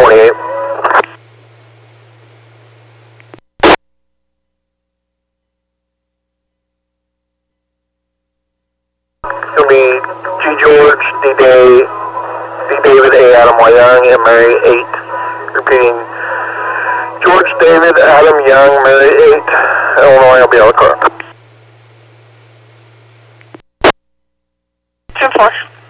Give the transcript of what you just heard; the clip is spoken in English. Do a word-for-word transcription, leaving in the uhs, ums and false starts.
twenty-eight. It'll be G. George, D. Day, D. David, A. Adam, Y. Young, and Mary eight. Repeating, George, David, Adam, Young, Mary eight. Illinois, I'll be on the car. ten four.